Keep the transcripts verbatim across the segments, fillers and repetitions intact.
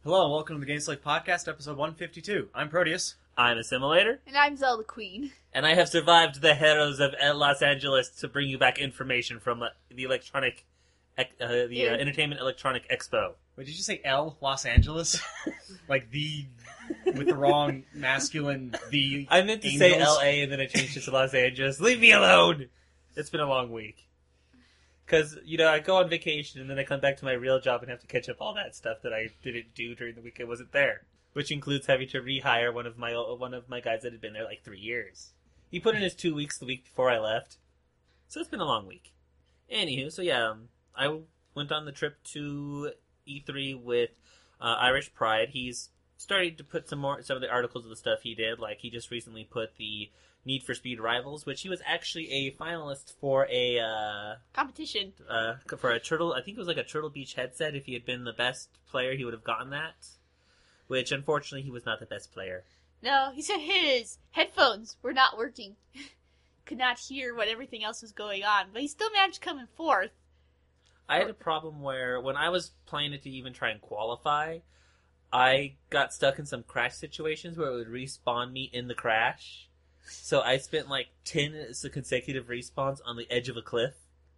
Hello, and welcome to the GameSlick Podcast, episode one fifty-two. I'm Proteus. I'm Assimilator. And I'm Zelda Queen. And I have survived the heroes of Los Angeles to bring you back information from uh, the electronic, uh, the Yeah. uh, Entertainment Electronic Expo. Wait, did you say L, Los Angeles? Like the, with the wrong masculine, the I meant to say angels? L A and then I changed it to Los Angeles. Leave me alone! It's been a long week. Because, you know, I go on vacation and then I come back to my real job and have to catch up all that stuff that I didn't do during the week I wasn't there. Which includes having to rehire one of my one of my guys that had been there like three years. He put in his two weeks the week before I left. So it's been a long week. Anywho, so yeah, um, I went on the trip to E three with uh, Irish Pride. He's starting to put some more some of the articles of the stuff he did. Like, he just recently put the Need for Speed Rivals, which he was actually a finalist for a uh, Competition. uh, for a Turtle. I think it was like a Turtle Beach headset. If he had been the best player, he would have gotten that. Which, unfortunately, he was not the best player. No, he said his headphones were not working. Could not hear what everything else was going on. But he still managed to come in fourth. I had a problem where, when I was playing it to even try and qualify, I got stuck in some crash situations where it would respawn me in the crash. So I spent like ten consecutive respawns on the edge of a cliff.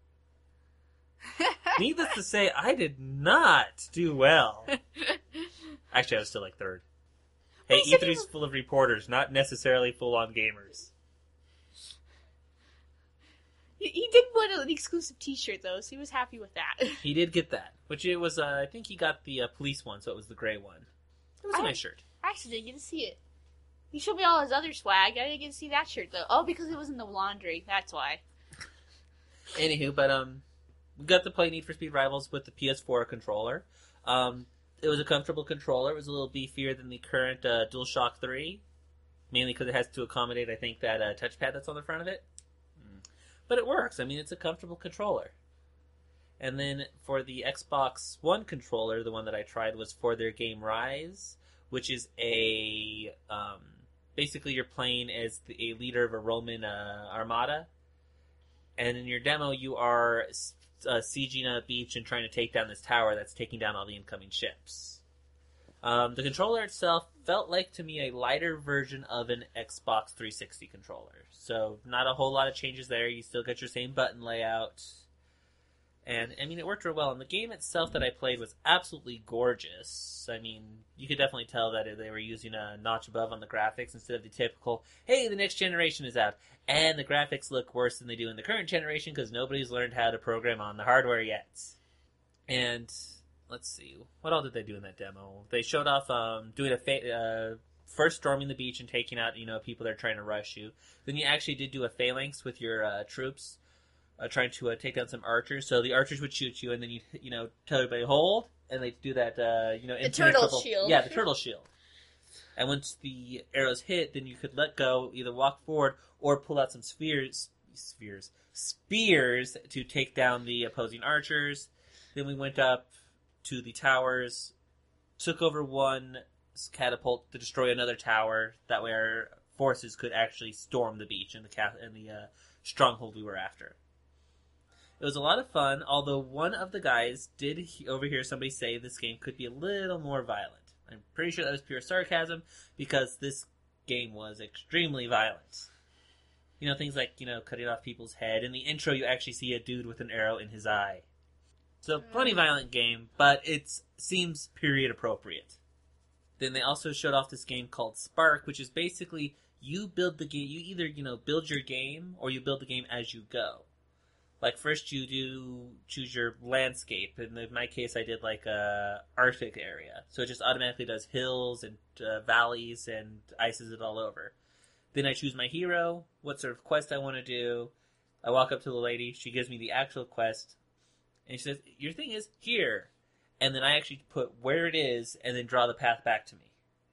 Needless to say, I did not do well. Actually, I was still like third. Hey, Well, you said E three's you- full of reporters, not necessarily full-on gamers. He, he did win an exclusive t-shirt, though, so he was happy with that. He did get that, which it was, uh, I think he got the uh, police one, so it was the gray one. It was a I- nice shirt. I actually didn't get to see it. He showed me all his other swag. I didn't get to see that shirt, though. Oh, because it was in the laundry. That's why. Anywho, but um, we got to play Need for Speed Rivals with the P S four controller. Um, it was a comfortable controller. It was a little beefier than the current uh, DualShock three, mainly because it has to accommodate, I think, that uh, touchpad that's on the front of it. Mm. But it works. I mean, it's a comfortable controller. And then for the Xbox One controller, the one that I tried was for their game Rise, which is a um, basically you're playing as the, a leader of a Roman uh, armada. And in your demo, you are uh, sieging a beach and trying to take down this tower that's taking down all the incoming ships. Um, the controller itself felt like, to me, a lighter version of an Xbox three sixty controller. So not a whole lot of changes there. You still get your same button layout. And, I mean, it worked real well. And the game itself that I played was absolutely gorgeous. I mean, you could definitely tell that they were using a notch above on the graphics instead of the typical, hey, the next generation is out. And the graphics look worse than they do in the current generation because nobody's learned how to program on the hardware yet. And, let's see, what all did they do in that demo? They showed off um, doing a fa- uh, first storming the beach and taking out, you know, people that are trying to rush you. Then you actually did do a phalanx with your uh, troops. Uh, trying to uh, take down some archers. So the archers would shoot you, and then you you know tell everybody hold, and they do that uh, you know The infinite turtle triple- shield. Yeah, the turtle shield. And once the arrows hit, then you could let go, either walk forward or pull out some spheres, spheres, spears to take down the opposing archers. Then we went up to the towers, took over one catapult to destroy another tower. That way, our forces could actually storm the beach and the ca- and the uh, stronghold we were after. It was a lot of fun, although one of the guys did he- overhear somebody say this game could be a little more violent. I'm pretty sure that was pure sarcasm, because this game was extremely violent. You know, things like, you know, cutting off people's head. In the intro, you actually see a dude with an arrow in his eye. So, plenty violent game, but it seems period appropriate. Then they also showed off this game called Spark, which is basically, you build the game, you either, you know, build your game, or you build the game as you go. Like, first you do choose your landscape. In my case, I did, like, a Arctic area. So it just automatically does hills and uh, valleys and ices it all over. Then I choose my hero, what sort of quest I want to do. I walk up to the lady. She gives me the actual quest. And she says, your thing is here. And then I actually put where it is and then draw the path back to me.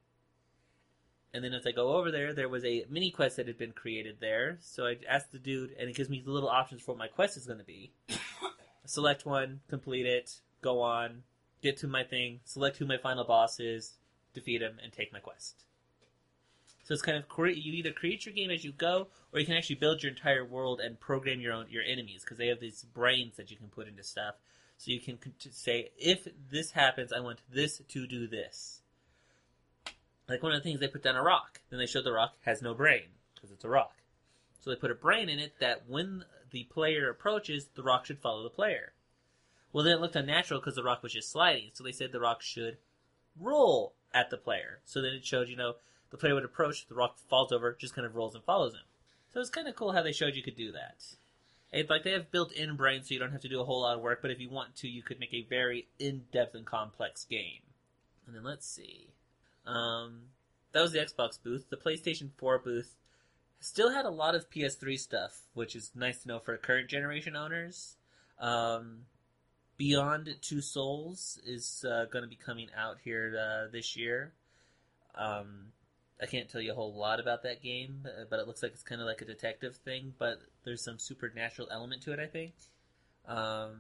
And then as I go over there, there was a mini quest that had been created there. So I asked the dude, and it gives me the little options for what my quest is going to be. Select one, complete it, go on, get to my thing, select who my final boss is, defeat him, and take my quest. So it's kind of, cre- you either create your game as you go, or you can actually build your entire world and program your own your enemies, because they have these brains that you can put into stuff. So you can say, if this happens, I want this to do this. Like one of the things, they put down a rock. Then they showed the rock has no brain, because it's a rock. So they put a brain in it that when the player approaches, the rock should follow the player. Well, then it looked unnatural because the rock was just sliding. So they said the rock should roll at the player. So then it showed, you know, the player would approach, the rock falls over, just kind of rolls and follows him. So it's kind of cool how they showed you could do that. And like, they have built-in brains, so you don't have to do a whole lot of work, but if you want to, you could make a very in-depth and complex game. And then let's see. Um, that was the Xbox booth. The PlayStation four booth still had a lot of P S three stuff, which is nice to know for current generation owners. Um, Beyond Two Souls is uh, going to be coming out here uh, this year. Um, I can't tell you a whole lot about that game, but it looks like it's kind of like a detective thing, but there's some supernatural element to it, I think. Um,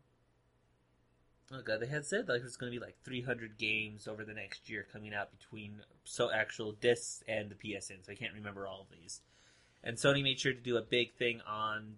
oh god, they had said like there's going to be like three hundred games over the next year coming out between so actual discs and the P S N, so I can't remember all of these. And Sony made sure to do a big thing on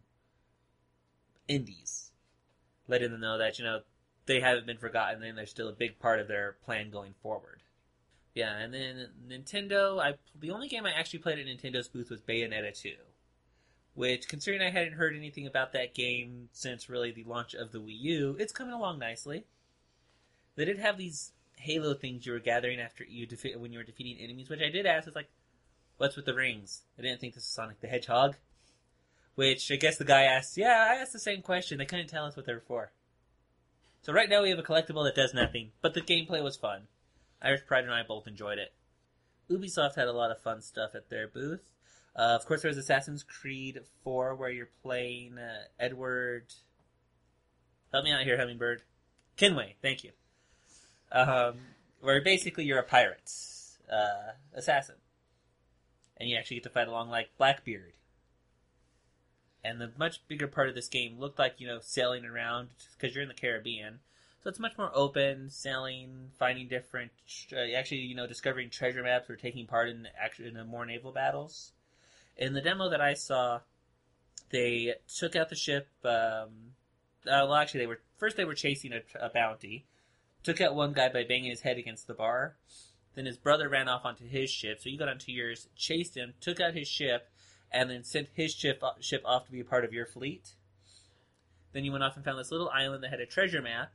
indies, letting them know that, you know, they haven't been forgotten and they're still a big part of their plan going forward. Yeah, and then Nintendo, I the only game I actually played at Nintendo's booth was Bayonetta two, which, considering I hadn't heard anything about that game since really the launch of the Wii U, it's coming along nicely. They did have these Halo things you were gathering after you defe- when you were defeating enemies, which I did ask, it's like, what's with the rings? I didn't think this was Sonic the Hedgehog. Which, I guess the guy asked, yeah, I asked the same question, they couldn't tell us what they were for. So right now we have a collectible that does nothing, but the gameplay was fun. Irish Pride and I both enjoyed it. Ubisoft had a lot of fun stuff at their booth. Uh, of course, there was Assassin's Creed four, where you're playing uh, Edward... Help me out here, Hummingbird. Kenway, thank you. Um, where basically you're a pirate uh, assassin. And you actually get to fight along like Blackbeard. And the much bigger part of this game looked like, you know, sailing around, because you're in the Caribbean. So it's much more open, sailing, finding different, uh, actually, you know, discovering treasure maps or taking part in actually in the more naval battles. In the demo that I saw, they took out the ship. Um, uh, well, actually, they were first they were chasing a, a bounty. Took out one guy by banging his head against the bar. Then his brother ran off onto his ship, so you got onto yours, chased him, took out his ship, and then sent his ship ship off to be a part of your fleet. Then you went off and found this little island that had a treasure map.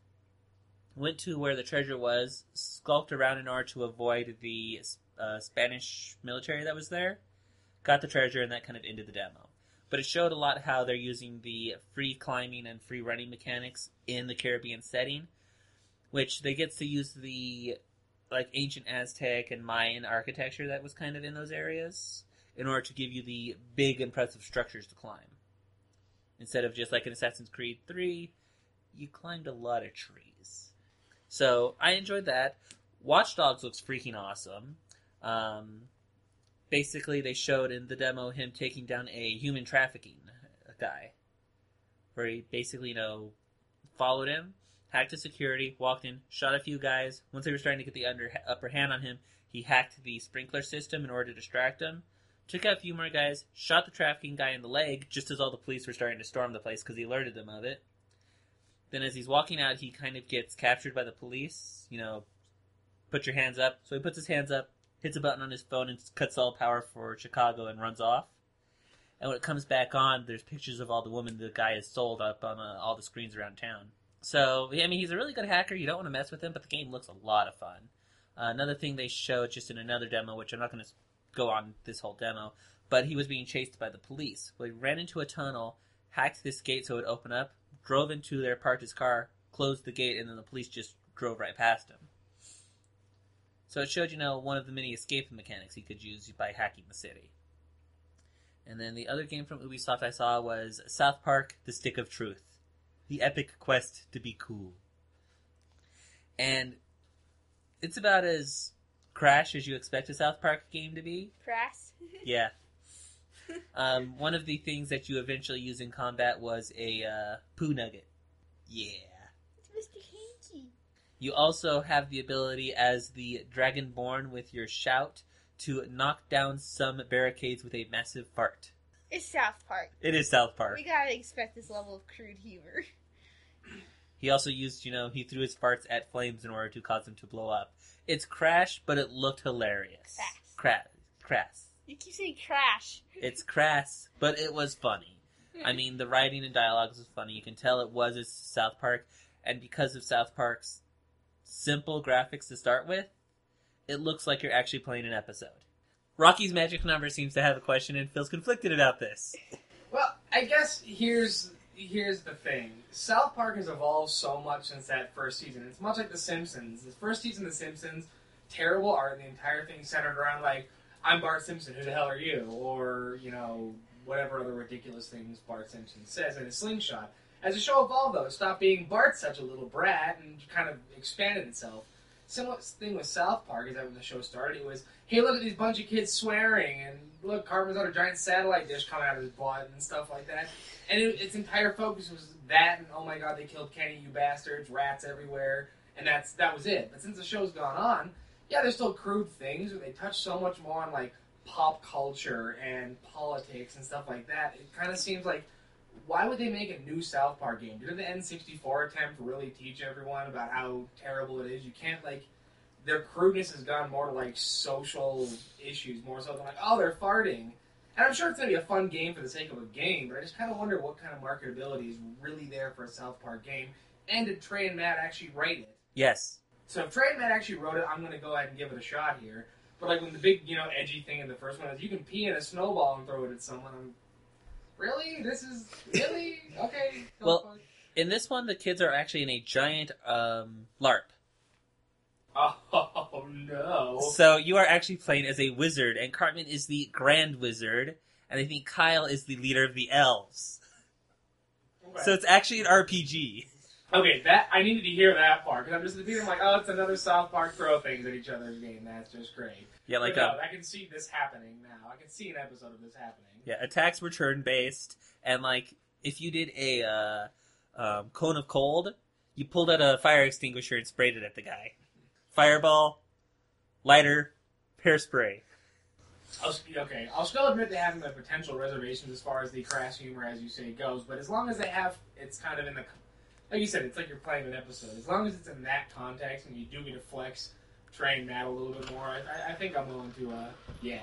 Went to where the treasure was, skulked around in order to avoid the uh, Spanish military that was there, got the treasure, and that kind of ended the demo. But it showed a lot how they're using the free climbing and free running mechanics in the Caribbean setting, which they get to use the like ancient Aztec and Mayan architecture that was kind of in those areas in order to give you the big, impressive structures to climb. Instead of just like in Assassin's Creed three, you climbed a lot of trees. So, I enjoyed that. Watch Dogs looks freaking awesome. Um, basically, they showed in the demo him taking down a human trafficking guy. Where he basically, you know, followed him, hacked his security, walked in, shot a few guys. Once they were starting to get the under, upper hand on him, he hacked the sprinkler system in order to distract him. Took out a few more guys, shot the trafficking guy in the leg, just as all the police were starting to storm the place because he alerted them of it. Then as he's walking out, he kind of gets captured by the police. You know, put your hands up. So he puts his hands up, hits a button on his phone, and cuts all power for Chicago and runs off. And when it comes back on, there's pictures of all the women the guy has sold up on uh, all the screens around town. So, I mean, he's a really good hacker. You don't want to mess with him, but the game looks a lot of fun. Uh, another thing they showed just in another demo, which I'm not going to go on this whole demo, but he was being chased by the police. Well, he ran into a tunnel, hacked this gate so it would open up, drove into there, parked his car, closed the gate, and then the police just drove right past him. So it showed, you know, one of the many escape mechanics he could use by hacking the city. And then the other game from Ubisoft I saw was South Park: The Stick of Truth. The epic quest to be cool. And it's about as crash as you expect a South Park game to be. Crass? Yeah. Um, one of the things that you eventually use in combat was a uh, poo nugget. Yeah. It's Mister Hanky. You also have the ability as the Dragonborn with your shout to knock down some barricades with a massive fart. It's South Park. It is South Park. We gotta expect this level of crude humor. He also used, you know, he threw his farts at flames in order to cause them to blow up. It's crash, but it looked hilarious. Crass. Crass. Crass. You keep saying trash. It's crass, but it was funny. I mean, the writing and dialogue was funny. You can tell it was a South Park, and because of South Park's simple graphics to start with, it looks like you're actually playing an episode. Rocky's Magic Number seems to have a question and feels conflicted about this. Well, I guess here's here's the thing. South Park has evolved so much since that first season. It's much like The Simpsons. The first season of The Simpsons, terrible art, and the entire thing centered around, like, I'm Bart Simpson, who the hell are you? Or, you know, whatever other ridiculous things Bart Simpson says in a slingshot. As the show evolved, though, it stopped being Bart such a little brat and kind of expanded itself. Similar thing with South Park is that when the show started, it was, hey, look at these bunch of kids swearing, and look, Cartman's got a giant satellite dish coming out of his butt, and stuff like that. And it, its entire focus was that, and oh my god, they killed Kenny, you bastards, rats everywhere, and that's that was it. But since the show's gone on, yeah, there's still crude things, but they touch so much more on, like, pop culture and politics and stuff like that. It kind of seems like, why would they make a new South Park game? Didn't the N sixty-four attempt really teach everyone about how terrible it is? You can't, like, their crudeness has gone more to, like, social issues, more so than, like, oh, they're farting. And I'm sure it's going to be a fun game for the sake of a game, but I just kind of wonder what kind of marketability is really there for a South Park game. And did Trey and Matt actually write it? Yes. So if Trey and Matt actually wrote it, I'm going to go ahead and give it a shot here. But, like, when the big, you know, edgy thing in the first one is you can pee in a snowball and throw it at someone, I'm... Really? This is... Really? Okay. Well, in this one, the kids are actually in a giant um, LARP. Oh, no. So you are actually playing as a wizard, and Cartman is the Grand Wizard, and I think Kyle is the leader of the elves. Okay. So it's actually an R P G. Okay, that I needed to hear that part, because I'm just thinking, like, oh, it's another South Park throw things at each other's game. That's just great. Yeah, like but no, um, I can see this happening now. I can see an episode of this happening. yeah, attacks were turn-based, and, like, if you did a uh, um, Cone of Cold, you pulled out a fire extinguisher and sprayed it at the guy. Fireball, lighter, pear spray. I'll, okay, I'll still admit they have the potential reservations as far as the crass humor, as you say, goes, but as long as they have, it's kind of in the, like you said, it's like you're playing an episode. As long as it's in that context and you do get to flex, train Matt a little bit more, I, I think I'm willing to, uh, yeah.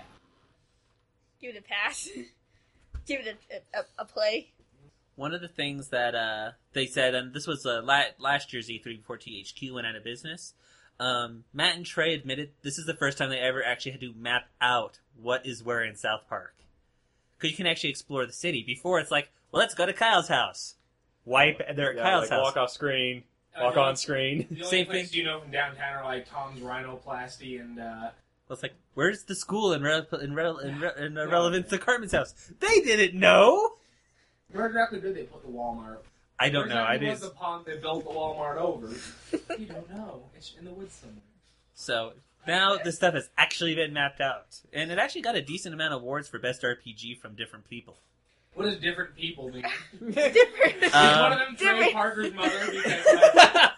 Give it a pass. Give it a, a, a play. One of the things that uh, they said, and this was uh, la- last year's E three before T H Q went out of business, um, Matt and Trey admitted this is the first time they ever actually had to map out what is where in South Park. Because you can actually explore the city. Before, it's like, well, let's go to Kyle's house. Wipe, and they're at Yeah, Kyle's like house. walk off screen, Uh, walk the on only- screen. The only Same places thing. you know from downtown are like Tom's Rhinoplasty and, uh, Well, it's like, where's the school in, re- in, re- in, re- in uh, relevance to Cartman's house? They didn't know! where exactly did they put the Walmart? I don't Where know. I exactly didn't. was the pond they built the Walmart over? You don't know. It's in the woods somewhere. So now this stuff has actually been mapped out, and it actually got a decent amount of awards for best R P G from different people. What does different people mean? Different. Is Um, one of them Trey different- Parker's mother? Because, like,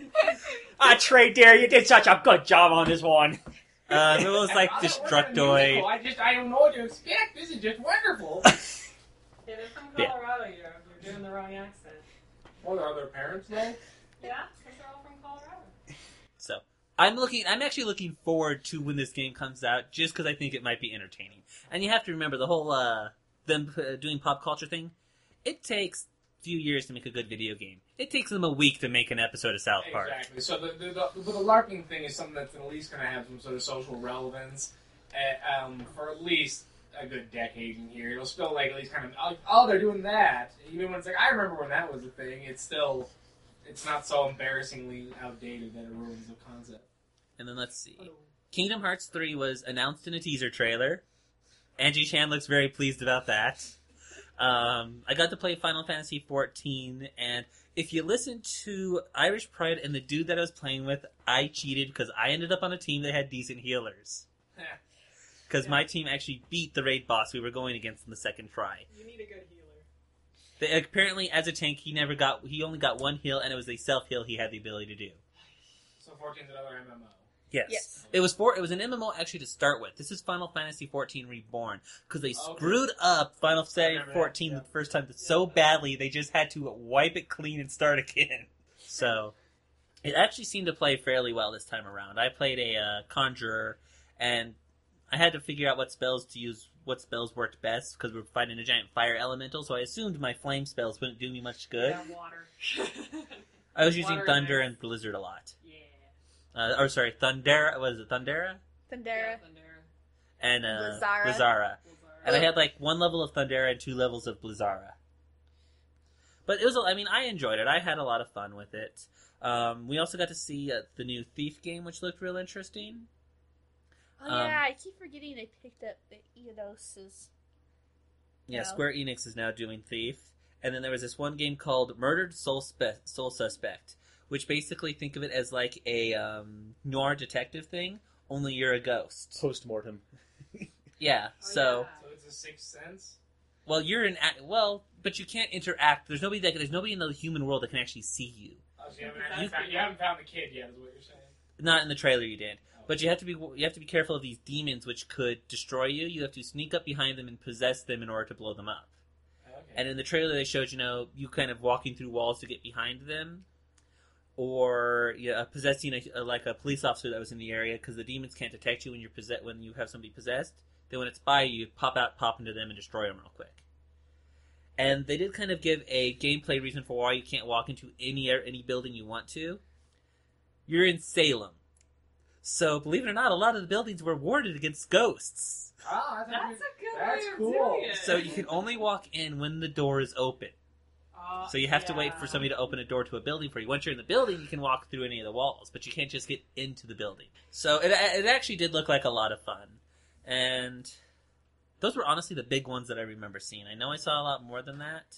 Ah, Trey, dear, you did such a good job on this one. Um, it was like I thought we're gonna Destructoid. musical. I just I don't know what to expect. This is just wonderful. Yeah, they're from Yeah. Colorado. You're, you're doing the wrong accent. What are their parents though? Yeah, because they're all from Colorado. So I'm looking. I'm actually looking forward to when this game comes out, just because I think it might be entertaining. And you have to remember the whole uh, them uh, doing pop culture thing. It takes a few years to make a good video game. It takes them a week to make an episode of South Park. Exactly. So the the, the, the, the LARPing thing is something that's at least going to have some sort of social relevance uh, um, for at least a good decade in here. It'll still like at least kind of oh, oh they're doing that. Even when it's like I remember when that was a thing. It's still it's not so embarrassingly outdated that it ruins the concept. And then let's see. Kingdom Hearts three was announced in a teaser trailer. Angie Chan looks very pleased about that. Um, I got to play Final Fantasy fourteen, and if you listen to Irish Pride and the dude that I was playing with, I cheated because I ended up on a team that had decent healers. Because my team actually beat the raid boss we were going against in the second try. You need a good healer. They, apparently, as a tank, he never got. He only got one heal, and it was a self heal he had the ability to do. So fourteen's another M M O. Yes. Yes. It was for it was an M M O actually to start with. This is Final Fantasy fourteen Reborn because they Okay. screwed up Final Fantasy remember that, fourteen yeah. the first time so badly they just had to wipe it clean and start again. So it actually seemed to play fairly well this time around. I played a uh, conjurer, and I had to figure out what spells to use, what spells worked best, because we were fighting a giant fire elemental, so I assumed my flame spells wouldn't do me much good. Yeah, water. I was using Water Thunder and and Blizzard a lot. Yeah. Uh, or sorry, Thundera, what is it, Thundera? Thundera. Yeah, Thundera. And uh, Blizzara. Blizzara. Blizzara. And I had like one level of Thundera and two levels of Blizzara. But it was, I mean, I enjoyed it. I had a lot of fun with it. Um, we also got to see uh, the new Thief game, which looked real interesting. Oh Um, yeah, I keep forgetting they picked up the Eonos's. Yeah, No. Square Enix is now doing Thief. And then there was this one game called Murdered Soul, Spe- Soul Suspect, which basically think of it as like a um, noir detective thing, only you're a ghost. Post-mortem. Yeah, Oh, so... So it's a Sixth Sense. Well, you're an... Act- well, but you can't interact. There's nobody that... There's nobody in the human world that can actually see you. Oh, so you haven't, You- actually found, you haven't found the kid yet, is what you're saying. Not in the trailer you did. But you have to be you have to be careful of these demons which could destroy you. You have to sneak up behind them and possess them in order to blow them up. Okay. And in the trailer they showed, you know, you kind of walking through walls to get behind them, or yeah, possessing a, a, like a police officer that was in the area, because the demons can't detect you when you're possess- when you have somebody possessed. Then when it's by you, you pop out, pop into them, and destroy them real quick. And they did kind of give a gameplay reason for why you can't walk into any any building you want to. You're in Salem. So, believe it or not, a lot of the buildings were warded against ghosts. Ah, that's, That's a good That's way of cool. doing it. So you can only walk in when the door is open. Uh, So you have to wait yeah. for somebody to open a door to a building for you. Once you're in the building, you can walk through any of the walls, but you can't just get into the building. So it, it actually did look like a lot of fun. And those were honestly the big ones that I remember seeing. I know I saw a lot more than that,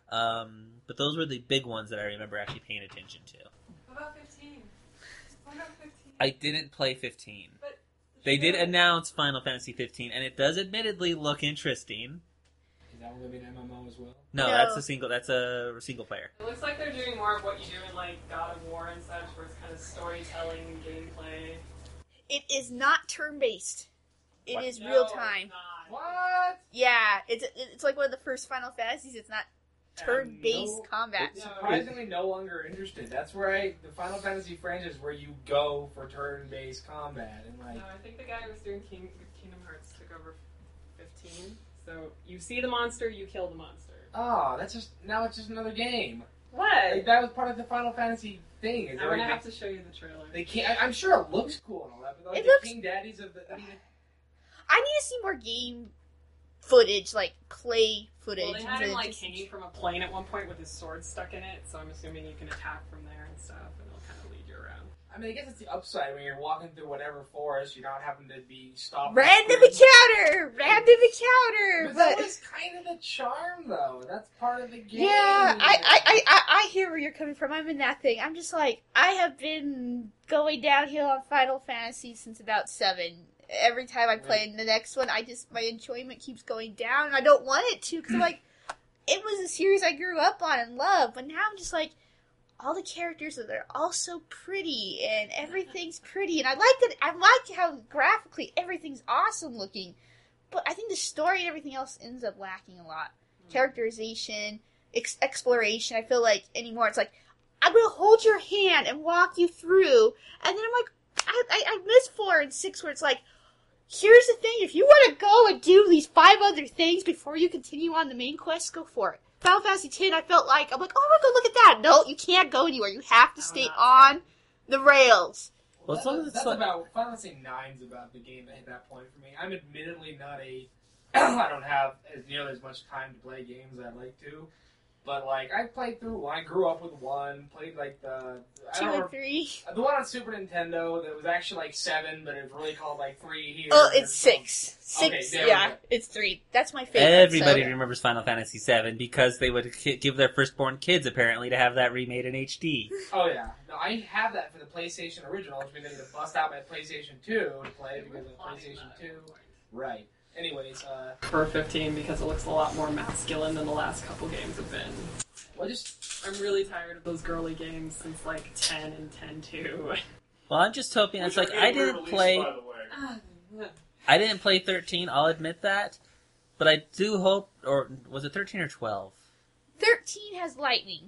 um, but those were the big ones that I remember actually paying attention to. What about fifteen? What about fifteen? I didn't play fifteen. But They did sure. announce Final Fantasy fifteen, and it does admittedly look interesting. Is that going to be an M M O as well? No, No. that's a single. That's a single player. It looks like they're doing more of what you do in like God of War and such, where it's kind of storytelling, gameplay. It is not turn-based. It is No, real it's time. not. What? Yeah, it's it's like one of the first Final Fantasies. It's not turn-based no- combat. It's surprisingly no longer interested. That's where I, the Final Fantasy franchise, where you go for turn-based combat, and like, No, I think the guy who was doing King, Kingdom Hearts took over fifteen. So you see the monster, you kill the monster. oh, that's just now it's just another game. What? Like, that was part of the Final Fantasy thing. Is I'm that, gonna like, have to show you the trailer. they, they can't. I, I'm sure it looks cool and all that, but like It the looks- King Daddies of the. I mean, I need to see more game footage, like play footage. Well, they had instead him of like just- hanging from a plane at one point with his sword stuck in it, so I'm assuming you can attack from there and stuff, and it'll kind of lead you around. I mean, I guess it's the upside when you're walking through whatever forest, you're not having to be stopped. Random encounter, random encounter. But that But was kind of the charm, though. That's part of the game. yeah, I, I, I, I, I hear where you're coming from. I'm in that thing. I'm just like, I have been going downhill on Final Fantasy since about seven. Every time I play the next one, I just my enjoyment keeps going down, and I don't want it to because I'm like, it was a series I grew up on and loved, but now I'm just like, all the characters are they're all so pretty and everything's pretty, and I like that. I like how graphically everything's awesome looking, but I think the story and everything else ends up lacking a lot. Characterization, ex- exploration. I feel like anymore it's like I'm gonna hold your hand and walk you through, and then I'm like, I I, I miss four and six where it's like, here's the thing: if you want to go and do these five other things before you continue on the main quest, go for it. Final Fantasy ten, I felt like I'm like, oh, I'm gonna go look at that. No, you can't go anywhere. You have to stay on the rails. Well, as long as that's it's like, about Final Fantasy nine's about the game that hit that point for me. I'm admittedly not a. I don't have as nearly as much time to play games as I'd like to, but like I played through one. I grew up with one. Played like the I Two don't and know, three. the one on Super Nintendo that was actually like seven, but it was really called like three here. Oh, it's Or something. six. Okay, Six. there we Yeah, go. it's three. That's my favorite. everybody so- remembers Final Fantasy seven because they would ki- give their firstborn kids apparently to have that remade in H D. Oh yeah, no, I have that for the PlayStation original, which means I need to bust out my PlayStation two to play it because of PlayStation two. Right. Anyways, uh, For fifteen, because it looks a lot more masculine than the last couple games have been. well, just I'm really tired of those girly games since like ten and ten two. Well, I'm just hoping. It's like I didn't play. I didn't play thirteen. I'll admit that, but I do hope. Or was it thirteen or twelve? thirteen has lightning.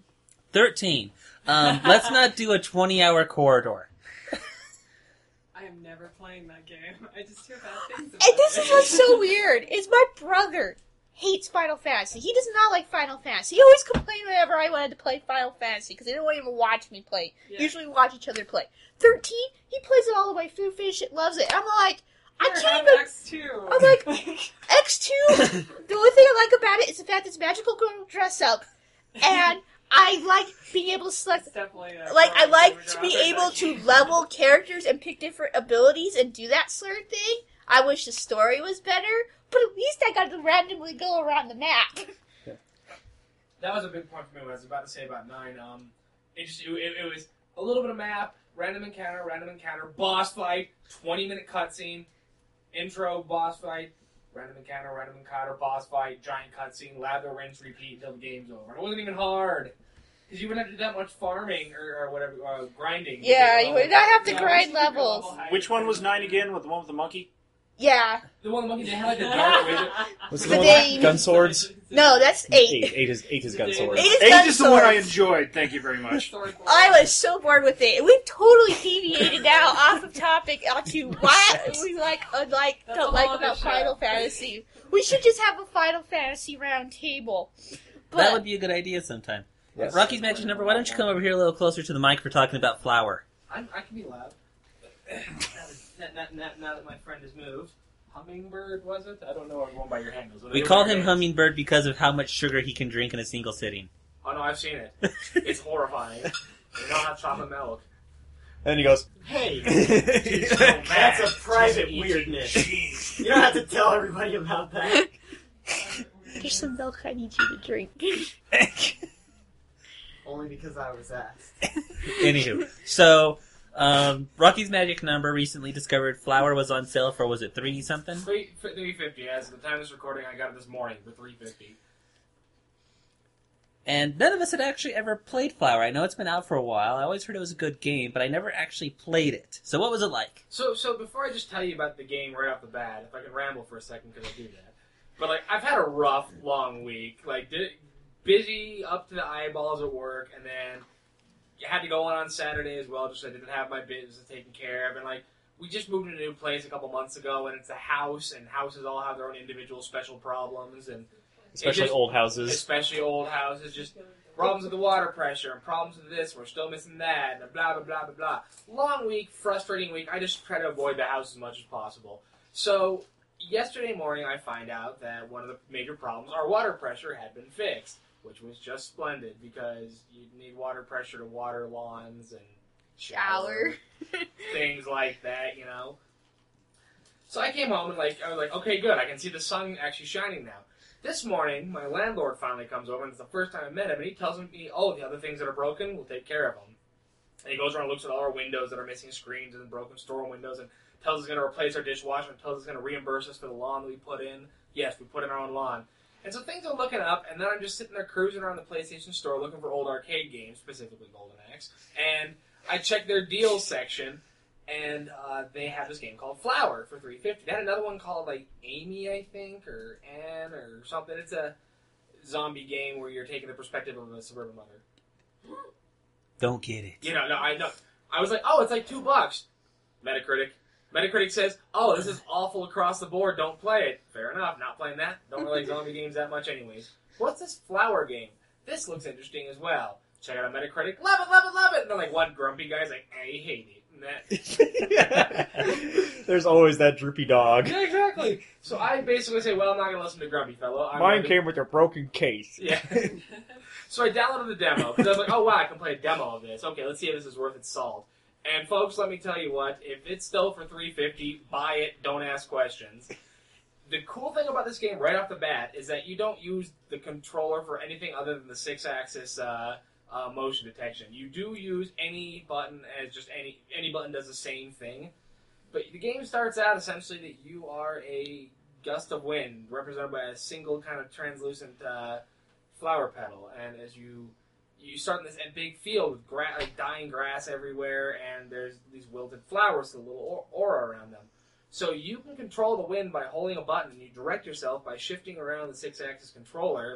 thirteen. Um, let's not do a twenty-hour corridor. I am never playing that game. I just hear bad things about And this it. is what's so weird, is my brother hates Final Fantasy. He does not like Final Fantasy. He always complained whenever I wanted to play Final Fantasy, because they don't even watch me play. Yeah. Usually we watch each other play. thirteen, he plays it all the way through, finish it, loves it. I'm like, I Here, can't have even... X two. I'm like, X two, the only thing I like about it is the fact it's magical girl dress up, and I like being able to select, It's definitely a like, I girl like favorite to be genre. able to level characters and pick different abilities and do that sort of thing. I wish the story was better, but at least I got to randomly go around the map. That was a big point for me. What I was about to say about nine. Um, it just it, it was a little bit of map, random encounter, random encounter, boss fight, twenty minute cutscene, intro, boss fight, random encounter, random encounter, boss fight, giant cutscene, lather, rinse, repeat until the game's over. And it wasn't even hard because you wouldn't have to do that much farming or, or whatever, uh, grinding. Yeah, you would not have to Yeah, grind once you get your levels. level high, Which one was nine again? With the one with the monkey? Yeah. The one the monkey they had like the dark widget. Was it But the one they- with gun swords? No, that's eight. Eight. Eight is, eight is gun Eight. swords. Eight is Eight gun is the one I swords. enjoyed. Thank you very much. Sword I was so bored with it. We've totally deviated now off of topic onto what we like or like That's don't a like whole about other show. Final Fantasy. We should just have a Final Fantasy round table. But That would be a good idea sometime. Yes. Rocky's Magic Number, why don't you come over here a little closer to the mic for talking about flour? I'm, I can be loud. now, now, now, now that my friend has moved. Hummingbird, was it? I don't know. I'm going by your handles. We call him Hummingbird because of how much sugar he can drink in a single sitting. Oh no, I've seen it. It's horrifying. They don't have chocolate milk. And he goes, Hey, He's so mad. that's a private He's weirdness. cheese. You don't have to tell everybody about that. there's some milk I need you to drink. Only because I was asked. Anywho, so um, Rocky's Magic Number recently discovered flour was on sale for, was it three something? Three three fifty. As of the time of this recording, I got it this morning for three fifty. And none of us had actually ever played Flower. I know it's been out for a while. I always heard it was a good game, but I never actually played it. So what was it like? So so before I just tell you about the game right off the bat, if I can ramble for a second, because I do that. But like I've had a rough long week. Like did, busy up to the eyeballs at work, and then I had to go on on Saturday as well, just so I didn't have my business taken care of. And like we just moved into a new place a couple months ago, and it's a house, and houses all have their own individual special problems, and especially just- old houses. especially old houses, just problems with the water pressure and problems with this. We're still missing that, and blah blah blah blah blah. Long week, frustrating week. I just try to avoid the house as much as possible. So yesterday morning, I find out that one of the major problems, our water pressure, had been fixed, which was just splendid because you need water pressure to water lawns and Shower. things like that, you know. So I came home and like I was like, okay, good. I can see the sun actually shining now. This morning, my landlord finally comes over, and it's the first time I met him, and he tells me, oh, the other things that are broken, we'll take care of them. And he goes around and looks at all our windows that are missing screens and broken store windows, and tells us he's going to replace our dishwasher, and tells us he's going to reimburse us for the lawn that we put in. Yes, we put in our own lawn. And so things are looking up, and then I'm just sitting there cruising around the PlayStation Store looking for old arcade games, specifically Golden Axe, and I check their deals section, and uh, they have this game called Flower for three fifty. They had another one called like Amy, I think, or Anne, or something. It's a zombie game where you're taking the perspective of a suburban mother. Don't get it. You know, no, I know. I was like, oh, it's like two bucks. Metacritic. Metacritic says, oh, this is awful across the board. Don't play it. Fair enough. Not playing that. Don't really like zombie games that much, anyways. What's this Flower game? This looks interesting as well. Check out Metacritic. Love it, love it, love it. And then like one grumpy guy's like, I hate it. That. There's always that droopy dog. Yeah, exactly. So I basically say, well, I'm not going to listen to Grumpy Fellow. I'm Mine gonna- came with a broken case. Yeah. So I downloaded the demo, because I was like, oh, wow, I can play a demo of this. Okay, let's see if this is worth its salt. And folks, let me tell you what, if it's still for three fifty, buy it, don't ask questions. The cool thing about this game right off the bat is that you don't use the controller for anything other than the six-axis uh, uh, motion detection. You do use any button as just any any button does the same thing. But the game starts out essentially that you are a gust of wind represented by a single kind of translucent uh, flower petal, and as you you start in this big field with gra- like dying grass everywhere, and there's these wilted flowers with a little or- aura around them. So you can control the wind by holding a button, and you direct yourself by shifting around the six-axis controller, like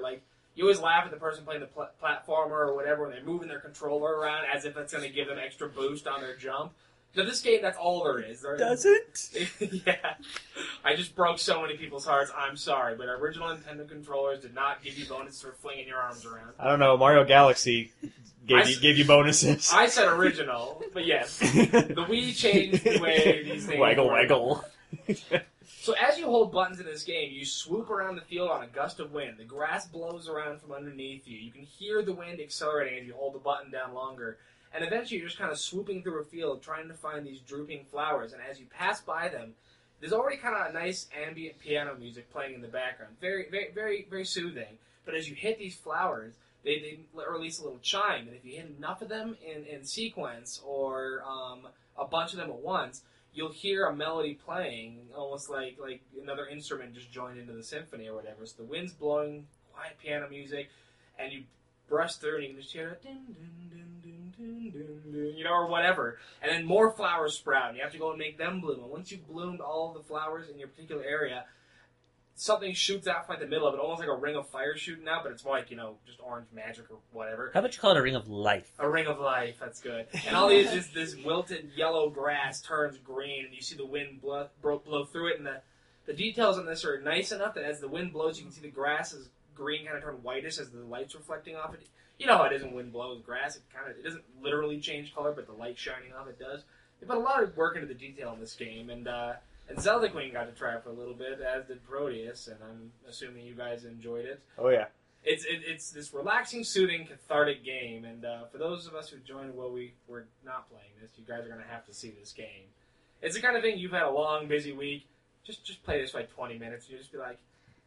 You always laugh at the person playing the pl- platformer or whatever when they're moving their controller around as if that's going to give them extra boost on their jump. So this game, that's all there is. There Does it? yeah. I just broke so many people's hearts. I'm sorry, but original Nintendo controllers did not give you bonuses for flinging your arms around. I don't know. Mario Galaxy gave I you s- gave you bonuses. I said original, but yes. The Wii changed the way these things Waggle, work. waggle. So as you hold buttons in this game, you swoop around the field on a gust of wind. The grass blows around from underneath you. You can hear the wind accelerating as you hold the button down longer. And eventually you're just kind of swooping through a field trying to find these drooping flowers. And as you pass by them, there's already kind of a nice ambient piano music playing in the background. Very, very, very, very soothing. But as you hit these flowers, they, they release a little chime. And if you hit enough of them in, in sequence or um, a bunch of them at once, you'll hear a melody playing, almost like, like another instrument just joined into the symphony or whatever. So the wind's blowing, quiet piano music, and you brush through and you can just hear it, dun, dun, dun, dun, dun, dun, dun, you know, or whatever. And then more flowers sprout, and you have to go and make them bloom. And once you've bloomed all the flowers in your particular area, something shoots out from like the middle of it, almost like a ring of fire shooting out, but it's more like, you know, just orange magic or whatever. How about you call it a ring of life? A ring of life, that's good. And all these, this, this wilted yellow grass turns green, and you see the wind blow, blow, blow through it, and the, the details on this are nice enough that as the wind blows, you can see the grass is green kind of turn whitish as the light's reflecting off it. You know how it is when wind blows grass. It kind of it doesn't literally change color, but the light shining off it does. They put a lot of work into the detail in this game, and uh, and Zelda Queen got to try it for a little bit, as did Proteus, and I'm assuming you guys enjoyed it. Oh yeah. It's it, it's this relaxing, soothing, cathartic game, and uh, for those of us who joined while we were not playing this, you guys are going to have to see this game. It's the kind of thing you've had a long, busy week. Just just play this for like twenty minutes, and you just be like,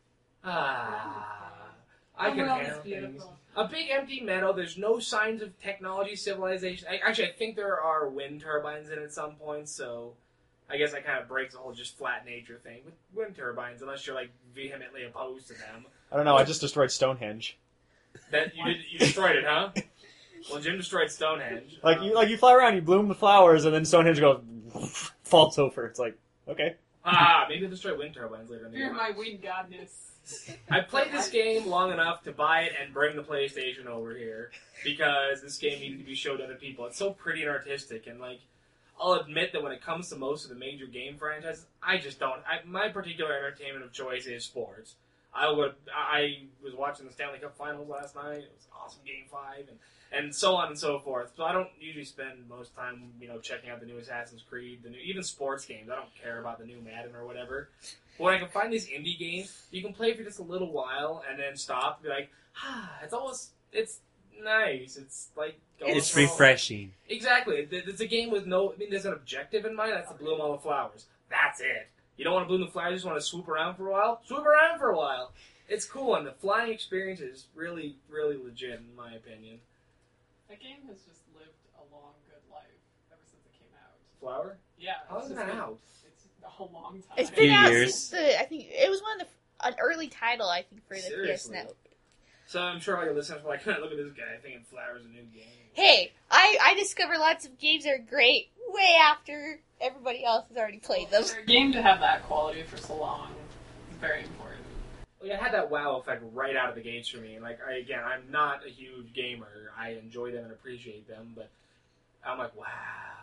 ah, I The can world is handle things. beautiful. A big empty meadow. There's no signs of technology, civilization. I, actually, I think there are wind turbines in it at some point, so I guess that kind of breaks the whole just flat nature thing with wind turbines, unless you're like vehemently opposed to them. I don't know. I just destroyed Stonehenge. That you did, you destroyed it, huh? Well, Jim destroyed Stonehenge. Like you, like you fly around, you bloom the flowers, and then Stonehenge goes falls over. It's like okay. Ah, maybe I'll destroy wind turbines later in the You're game. my wind godness. I played this game long enough to buy it and bring the PlayStation over here because this game needed to be showed to other people. It's so pretty and artistic, and like, I'll admit that when it comes to most of the major game franchises, I just don't. I, my particular entertainment of choice is sports. I would. I was watching the Stanley Cup Finals last night. It was an awesome Game Five, and and so on and so forth. So I don't usually spend most time, you know, checking out the new Assassin's Creed, the new even sports games. I don't care about the new Madden or whatever. But when I can find these indie games, you can play for just a little while and then stop and be like, ah, it's almost, it's nice. It's like going It's through all- refreshing. Exactly. It- It's a game with no. I mean, there's an objective in mind. That's to bloom all the flowers. That's it. You don't want to bloom the flowers. You just want to swoop around for a while. Swoop around for a while. It's cool, and the flying experience is really, really legit, in my opinion. That game has just lived a long, good life ever since it came out. Flower? Yeah. How long it's has it just been been- out? It's a long time. It's Few been out years. since the. I think it was one of the an early title. I think for the Seriously? P S Network. So I'm sure all your listeners were like, look at this guy thinking Flower's a new game. Hey, I I discover lots of games that are great way after everybody else has already played them. For a game to have that quality for so long is very important. Like, it had that wow effect right out of the gates for me. And like, I, again, I'm not a huge gamer. I enjoy them and appreciate them, but I'm like, wow,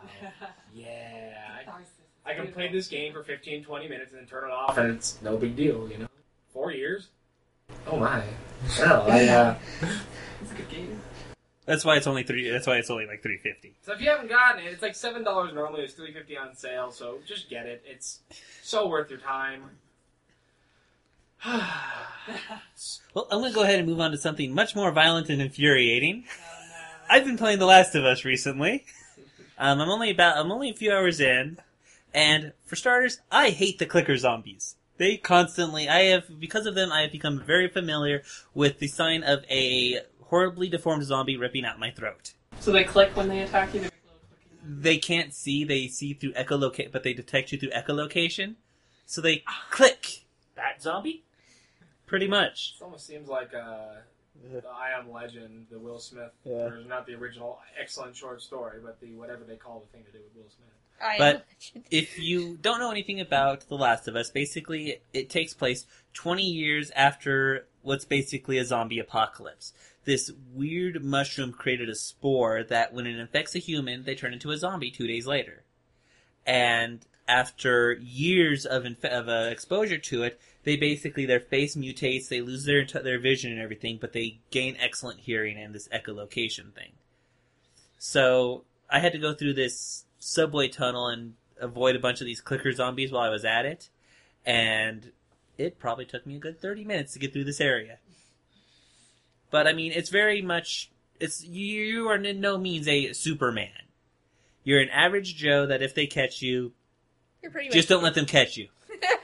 yeah. I, I can play this game for fifteen, twenty minutes and then turn it off, and it's no big deal, you know? Four years? Oh my. Well, I, uh... It's a good game. That's why it's only three. That's why it's only like three fifty. So if you haven't gotten it, it's like seven dollars normally. It's three fifty on sale, so just get it. It's so worth your time. Well, I'm gonna go ahead and move on to something much more violent and infuriating. Oh, no. I've been playing The Last of Us recently. Um, I'm only about. I'm only a few hours in, and for starters, I hate the clicker zombies. They constantly. I have because of them. I have become very familiar with the sign of a horribly deformed zombie ripping out my throat. So they click when they attack you? They make little clicking noises? They can't see. They see through echolocate, but they detect you through echolocation. So they click. That zombie? Pretty much. It almost seems like uh, the I Am Legend, the Will Smith Yeah. version, not the original excellent short story, but the whatever they call the thing to do with Will Smith. I But if you don't know anything about The Last of Us, basically it, it takes place twenty years after what's basically a zombie apocalypse. This weird mushroom created a spore that when it infects a human, they turn into a zombie two days later. And after years of inf- of uh, exposure to it, they basically, their face mutates, they lose their their vision and everything, but they gain excellent hearing and this echolocation thing. So I had to go through this subway tunnel and avoid a bunch of these clicker zombies while I was at it, and it probably took me a good thirty minutes to get through this area. But I mean, it's very much, it's, you are in no means a Superman. You're an average Joe that if they catch you, You're pretty just much- don't let them catch you.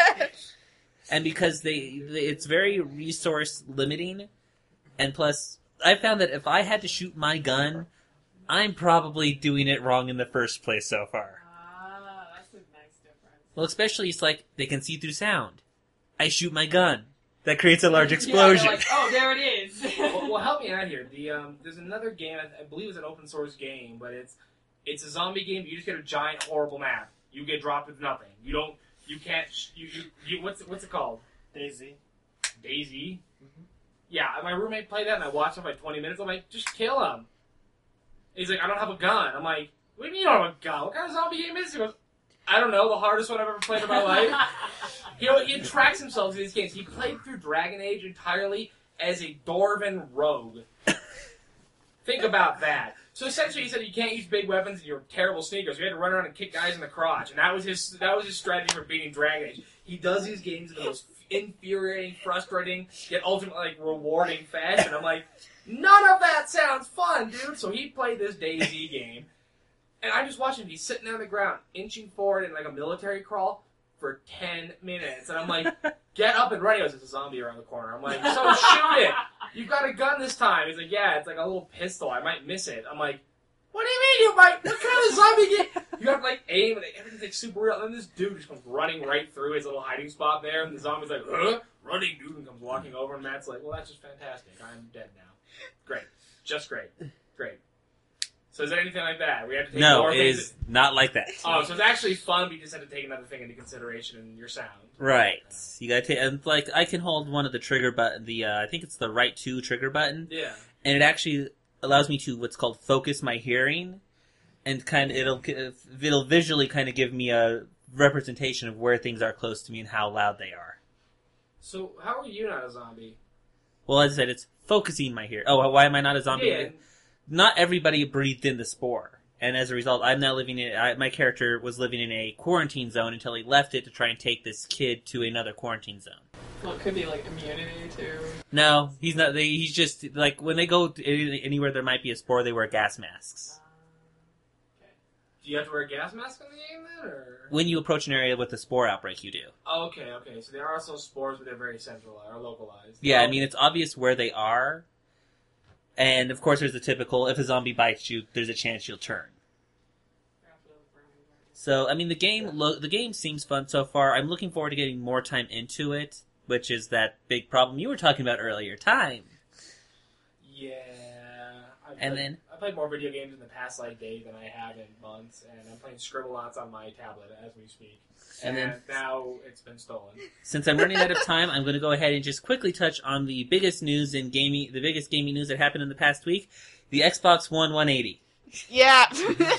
And because they, they, it's very resource limiting, and plus, I found that if I had to shoot my gun, I'm probably doing it wrong in the first place so far. Ah, that's a nice difference. Well, especially it's like they can see through sound. I shoot my gun. That creates a large Yeah, explosion. they're like, oh, there it is. well, well, help me out here. The um, there's another game. I, I believe it's an open source game, but it's it's a zombie game. You just get a giant horrible map. You get dropped with nothing. You don't. You can't. sh- You, you, you what's it- what's it called? Daisy. Daisy. Yeah, my roommate played that, and I watched him for like twenty minutes. I'm like, just kill him. He's like, I don't have a gun. I'm like, what do you mean you don't have a gun? What kind of zombie game is it? He goes, I don't know, the hardest one I've ever played in my life. You know, he tracks himself to these games. He played through Dragon Age entirely as a Dwarven rogue. Think about that. So essentially, he said you can't use big weapons and you're terrible sneakers. You had to run around and kick guys in the crotch, and that was his that was his strategy for beating Dragon Age. He does these games in the most infuriating, frustrating, yet ultimately like rewarding fashion. I'm like, none of that sounds fun, dude. So he played this DayZ game, and I just watched him. He's sitting on the ground, inching forward in like a military crawl for ten minutes, and I'm like, get up and run. He goes, it's a zombie around the corner. I'm like, so shoot it. You've got a gun this time. He's like, yeah, it's like a little pistol. I might miss it. I'm like, what do you mean you might? What kind of zombie game? You have to like aim, and everything's like super real. And then this dude just comes running right through his little hiding spot there, and the zombie's like, huh? Running dude, and comes walking over, and Matt's like, well, that's just fantastic. I'm dead now. Great. Just great. Great. So is there anything like that? We have to take No, more it things is not like that. Oh, so it's actually fun, but you just have to take another thing into consideration in your sound. Right. You gotta take, and like, I can hold one of the trigger button, the, uh, I think it's the right two trigger button, Yeah. and it actually allows me to, what's called focus my hearing, and kind of, it'll, it'll visually kind of give me a representation of where things are close to me and how loud they are. So how are you not a zombie? Well, as I said, it's focusing my hearing. Oh, why am I not a zombie? Yeah. Not everybody breathed in the spore. And as a result, I'm now living in, I, my character was living in a quarantine zone until he left it to try and take this kid to another quarantine zone. Well, it could be like immunity too. No, he's not, they, he's just, like, when they go to any- anywhere there might be a spore, they wear gas masks. Do you have to wear a gas mask in the game then, or? When you approach an area with a spore outbreak, you do. Oh, okay, okay. So there are also spores, but they're very centralized or localized. Yeah, I Oh. mean, it's obvious where they are. And, of course, there's the typical, if a zombie bites you, there's a chance you'll turn. So, I mean, the game lo- the game seems fun so far. I'm looking forward to getting more time into it, which is that big problem you were talking about earlier, time. Yeah. I And played, then- I played more video games in the past like day than I have in months, and I'm playing Scribblenauts on my tablet as we speak. And And, then- now it's been stolen. Since I'm running out of time, I'm going to go ahead and just quickly touch on the biggest news in gaming, the biggest gaming news that happened in the past week, the Xbox One one eighty. Yeah.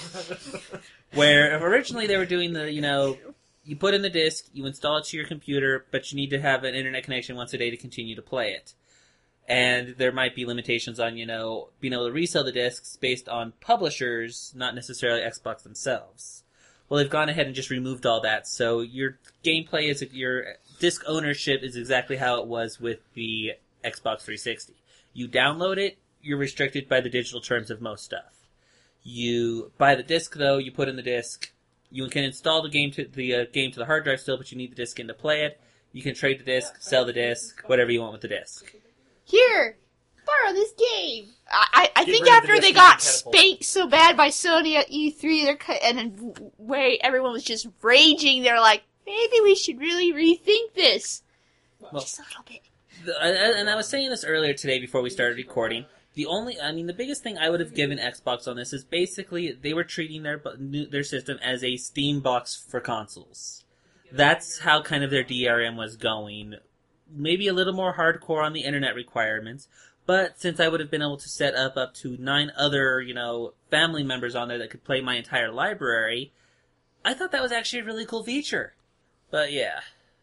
Where originally they were doing the, you know, you put in the disc, you install it to your computer, but you need to have an internet connection once a day to continue to play it. And there might be limitations on, you know, being able to resell the discs based on publishers, not necessarily Xbox themselves. Well, they've gone ahead and just removed all that, so your gameplay is, your disc ownership is exactly how it was with the Xbox three sixty. You download it, you're restricted by the digital terms of most stuff. You buy the disc, though, you put in the disc, you can install the game to the uh, game to the hard drive still, but you need the disc in to play it. You can trade the disc, sell the disc, whatever you want with the disc. Here, borrow this game. I, I, I Get think rid of the after they disc got and catapult. spanked so bad by Sony at E three, they're cut, and then where everyone was just raging, they're like, maybe we should really rethink this. Well, Just a little bit. The, and and I was saying this earlier today before we started recording. The only, I mean, the biggest thing I would have given Xbox on this is basically they were treating their their system as a Steam box for consoles. That's how kind of their D R M was going maybe a little more hardcore on the internet requirements. But since I would have been able to set up up to nine other, you know, family members on there that could play my entire library, I thought that was actually a really cool feature. But yeah.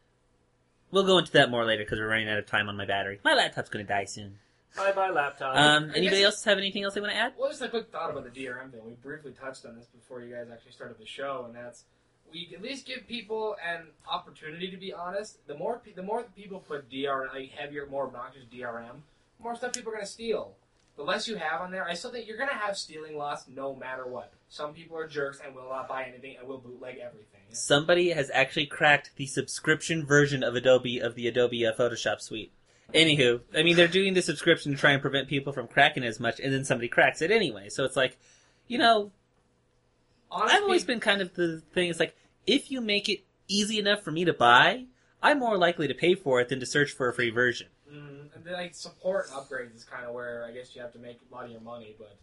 We'll go into that more later because we're running out of time on my battery. My laptop's going to die soon. Bye bye laptop. Um, I anybody guess- else have anything else they want to add? Well, just a quick thought about the D R M thing. We briefly touched on this before you guys actually started the show, and that's we at least give people an opportunity to be honest. The more pe- the more people put D R M, like heavier, more obnoxious D R M, the more stuff people are going to steal. The less you have on there, I still think you're going to have stealing loss no matter what. Some people are jerks and will not buy anything and will bootleg everything. Somebody has actually cracked the subscription version of Adobe of the Adobe uh, Photoshop suite. Anywho, I mean, they're doing the subscription to try and prevent people from cracking as much, and then somebody cracks it anyway. So it's like, you know, Honestly, I've always been kind of the thing. It's like, if you make it easy enough for me to buy, I'm more likely to pay for it than to search for a free version. Mm, and then, like support and upgrades is kind of where I guess you have to make a lot of your money. But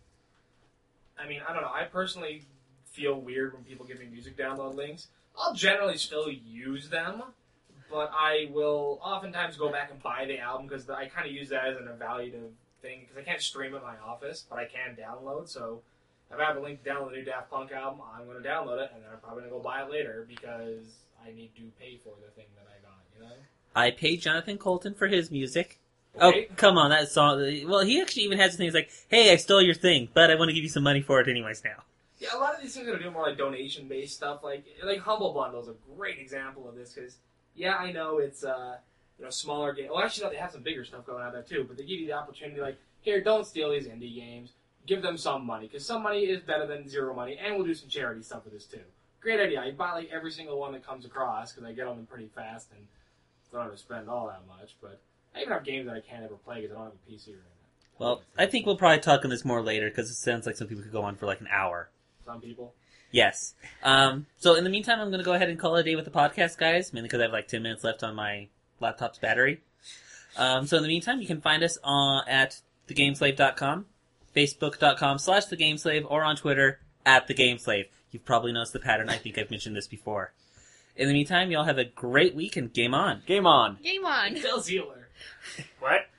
I mean, I don't know. I personally feel weird when people give me music download links. I'll generally still use them, but I will oftentimes go back and buy the album because I kind of use that as an evaluative thing because I can't stream it in my office, but I can download. So if I have a link to download the new Daft Punk album, I'm going to download it, and then I'm probably going to go buy it later because I need to pay for the thing that I got. You know. I paid Jonathan Colton for his music. Right? Oh, come on, that song. Well, he actually even has things like, hey, I stole your thing, but I want to give you some money for it anyways now. Yeah, a lot of these things are doing more like donation-based stuff. Like like Humble Bundle is a great example of this because, yeah, I know it's uh you know smaller game. Well, actually, no, they have some bigger stuff going on there too. But they give you the opportunity, like, here, don't steal these indie games. Give them some money because some money is better than zero money, and we'll do some charity stuff with this too. Great idea. I buy like every single one that comes across because I get on them pretty fast and don't have to spend all that much. But I even have games that I can't ever play because I don't have a P C or anything. Well, I think we'll probably talk on this more later because it sounds like some people could go on for like an hour. Some people. Yes. Um, so in the meantime, I'm going to go ahead and call it a day with the podcast, guys, mainly because I have like ten minutes left on my laptop's battery. Um, so in the meantime, you can find us on, at the gameslave dot com, facebook.com slash thegameslave, or on Twitter at thegameslave. You've probably noticed the pattern. I think I've mentioned this before. In the meantime, y'all have a great week and game on. Game on. Game on. Phil Zealer. What?